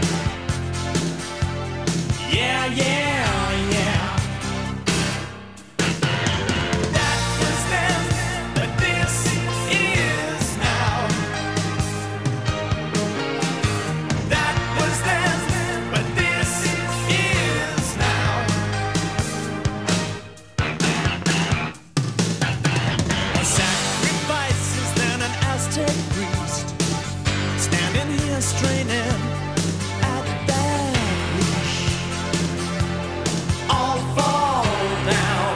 Yeah, yeah, yeah. That was then, but this is now. That was then, but this is now. Sacrifices than an Aztec priest, standing here straining at that leash. All fall down.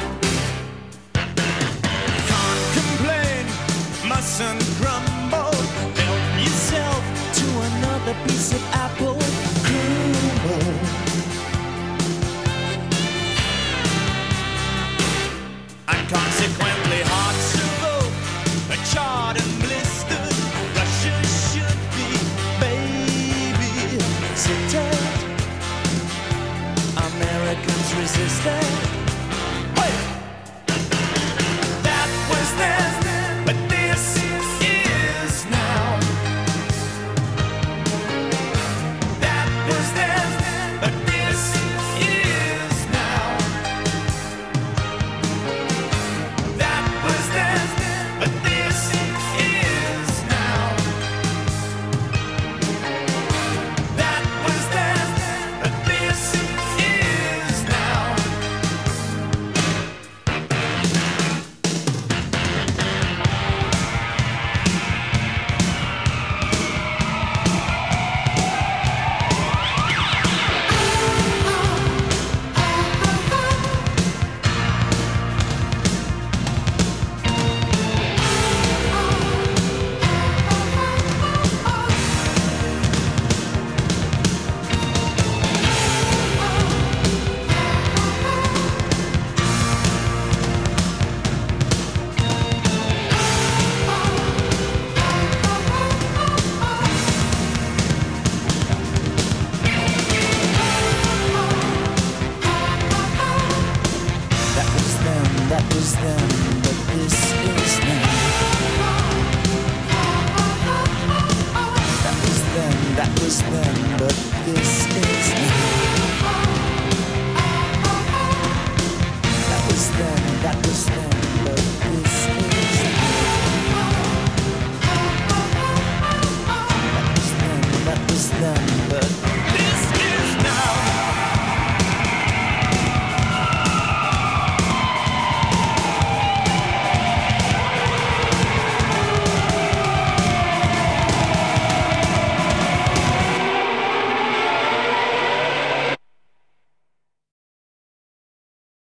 Can't complain, mustn't grumble. Help yourself to another piece of apple crumble. And consequently hearts of oak, charred and blistered. Russia should be babysitted. Americans resisted. Wait! That was then, but this is now. That was then, but this is now. That was then, but this is now. That was then, but this is now. That was then, but this is now. That was then, but this is now.